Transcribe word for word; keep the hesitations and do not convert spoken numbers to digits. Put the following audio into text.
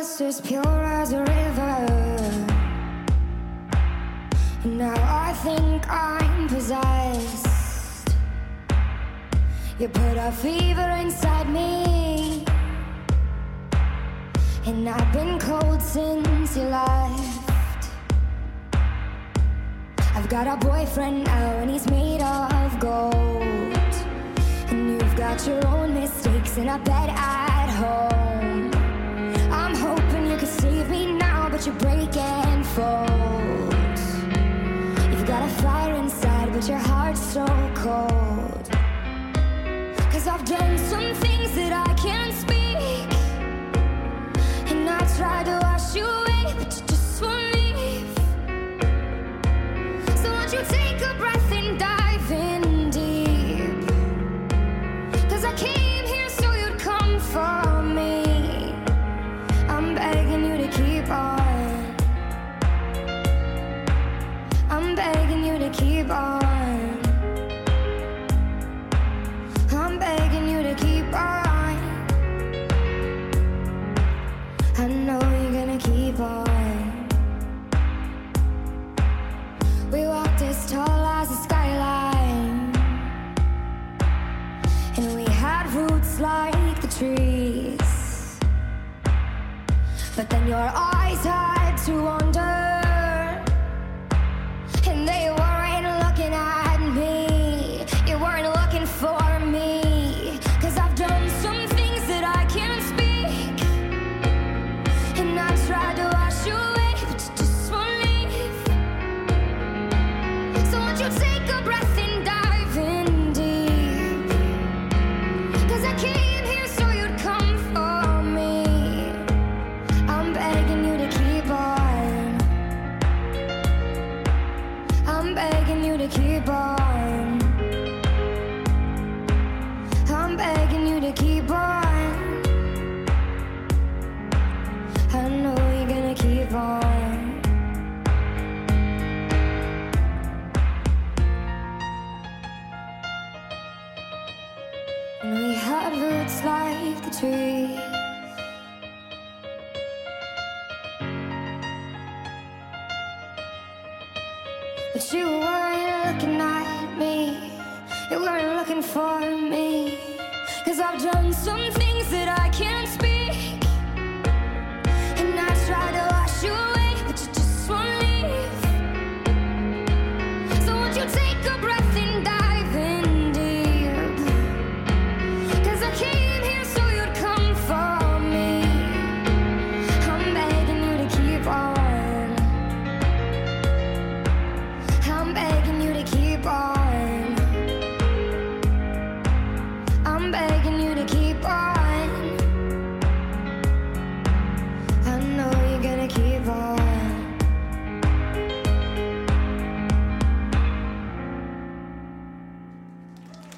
was as pure as a river. Now I think I'm possessed. You put a fever inside me, and I've been cold since you left. I've got a boyfriend now and he's made of gold, and you've got your own mistakes in a bed at home. I'm hoping you could save me now, but you break and fold. You've got a fire inside, but your heart's so cold. 'Cause I've done some things that I can't speak, and I tried to wash you away, but you just won't leave. So won't you take a breath and dive in deep? 'Cause I came here so you'd come for me. I'm begging you to keep on. I'm begging you to keep on. I'm begging you to keep on. I know you're gonna keep on. We walked as tall as the skyline, and we had roots like the trees. But then your eyes had to wander, and they weren't looking at me. You weren't looking for me. 'Cause I've done some things that I can't speak, and I tried to wash you away, but you just won't leave. So won't you take a breath and dive in deep? 'Cause I came here so you'd come for me. I'm begging you to keep on. I'm begging you to keep on. I'm begging you to keep on. I know you're gonna keep on. And we had roots like the trees. But you weren't looking at me. You weren't looking for me. 'Cause I've done some things that I can't